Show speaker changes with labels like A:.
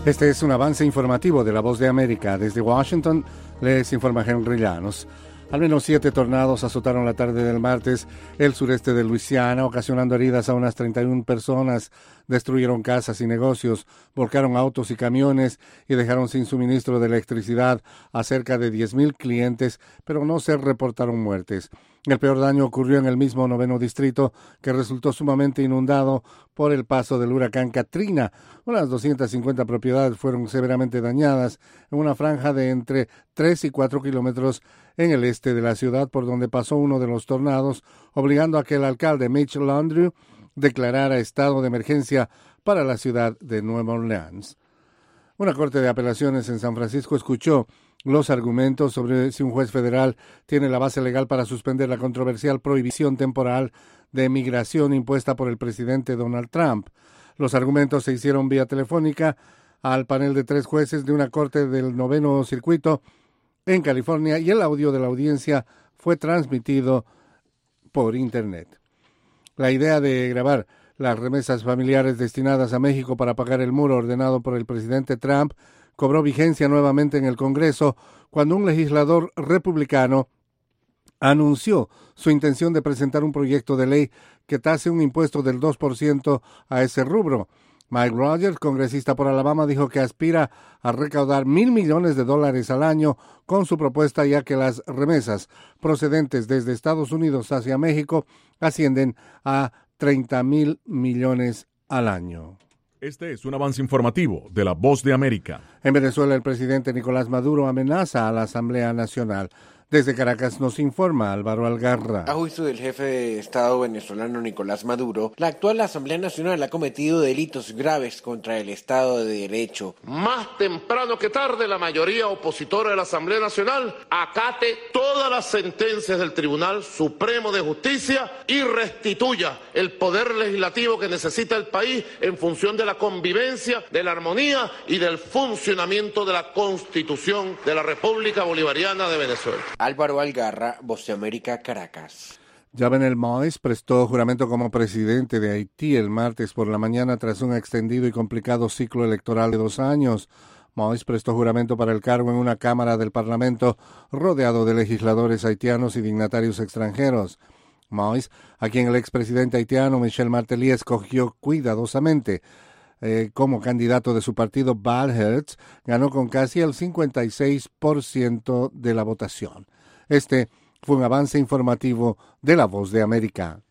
A: Este es un avance informativo de La Voz de América. Desde Washington les informa Henry Llanos. Al menos 7 tornados azotaron la tarde del martes el sureste de Luisiana, ocasionando heridas a unas 31 personas. Destruyeron casas y negocios, volcaron autos y camiones y dejaron sin suministro de electricidad a cerca de 10,000 clientes, pero no se reportaron muertes. El peor daño ocurrió en el mismo 9º distrito, que resultó sumamente inundado por el paso del huracán Katrina. Unas 250 propiedades fueron severamente dañadas en una franja de entre 3 y 4 kilómetros en el este de la ciudad, por donde pasó uno de los tornados, obligando a que el alcalde Mitch Landrieu declarara estado de emergencia para la ciudad de Nueva Orleans. Una corte de apelaciones en San Francisco escuchó los argumentos sobre si un juez federal tiene la base legal para suspender la controversial prohibición temporal de migración impuesta por el presidente Donald Trump. Los argumentos se hicieron vía telefónica al panel de 3 jueces de una corte del 9º circuito en California, y el audio de la audiencia fue transmitido por Internet. La idea de grabar las remesas familiares destinadas a México para pagar el muro ordenado por el presidente Trump cobró vigencia nuevamente en el Congreso cuando un legislador republicano anunció su intención de presentar un proyecto de ley que tase un impuesto del 2% a ese rubro. Mike Rogers, congresista por Alabama, dijo que aspira a recaudar $1,000 millones al año con su propuesta, ya que las remesas procedentes desde Estados Unidos hacia México ascienden a $30,000 millones al año.
B: Este es un avance informativo de La Voz de América.
A: En Venezuela, el presidente Nicolás Maduro amenaza a la Asamblea Nacional. Desde Caracas nos informa Álvaro Algarra.
C: A juicio del jefe de Estado venezolano Nicolás Maduro, la actual Asamblea Nacional ha cometido delitos graves contra el Estado de Derecho.
D: Más temprano que tarde, la mayoría opositora de la Asamblea Nacional acate todas las sentencias del Tribunal Supremo de Justicia y restituya el poder legislativo que necesita el país en función de la convivencia, de la armonía y del funcionamiento de la Constitución de la República Bolivariana de Venezuela.
C: Álvaro Algarra, Voz de América, Caracas.
A: Jovenel Moïse prestó juramento como presidente de Haití el martes por la mañana tras un extendido y complicado ciclo electoral de 2 años. Moïse prestó juramento para el cargo en una cámara del Parlamento rodeado de legisladores haitianos y dignatarios extranjeros. Moïse, a quien el expresidente haitiano Michel Martelly escogió cuidadosamente como candidato de su partido Balhertz, ganó con casi el 56% de la votación. Este fue un avance informativo de La Voz de América.